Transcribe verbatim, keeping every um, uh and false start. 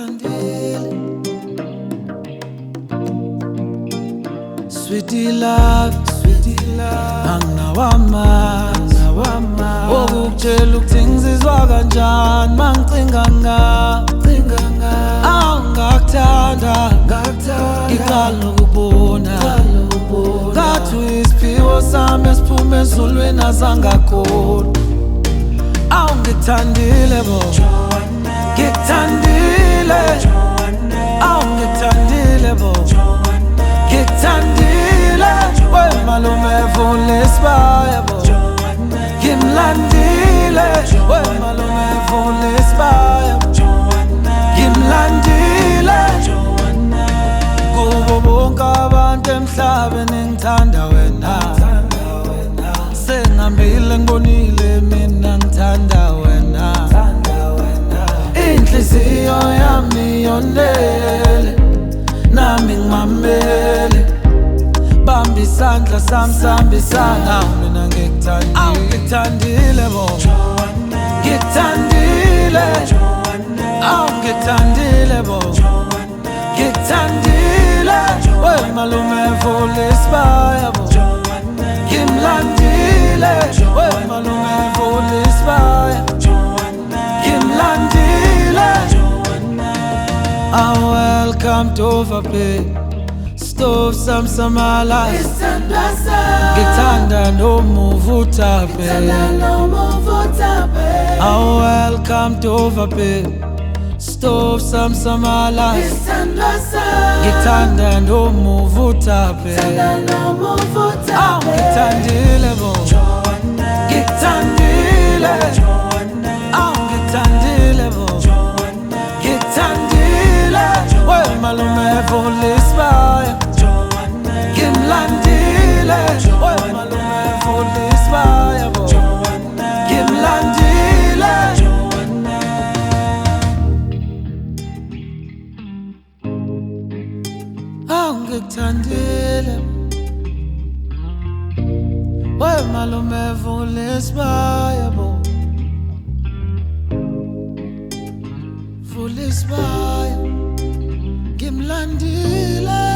Angithandile Sweetie love, sweetie love Anginawamazi, nawamazi Okukutshela ukuthi ngizizwa kanjani mangicinga ngawe, cinga ngawe Angakuthanda, ngakuthanda Ngiqala nokubona, ngathi uyisiphiwo sami esiphume ezulwini azangakhona Awungithandile bo Ngikuthandile Awungithandile bo Ngikuthandile We malume vule isibaya bo Ngimlandile We malume vule isibaya bo Ngimlandile Kubo bonke abantu emhlabeni ngithanda wena Sengihambile ngibonile mina ngithanda wena Inhliziyo yami yonele nami ngimamele Bamba isandla sami sihambisana mina ngikuthandile Awungithandile bo Ngikuthandile Awungithandile bo Ngikuthandile We malume vule isibaya bo Ngimlandile We malume vule isibaya Ngimlandile I welcome to Overpay Stove some samala Ngithanda nomuvutha babe I welcome to Overpay Stove some samala Ngithanda nomuvutha babe Awungithandile bo Ngikuthandile Awungithandile bo Ngikuthandile We malume vule isibaya Ngimlandile We malume vule isibaya bo Ngimlandile Awungithandile We malume vule isibaya bo Vule isibaya Ngimlandile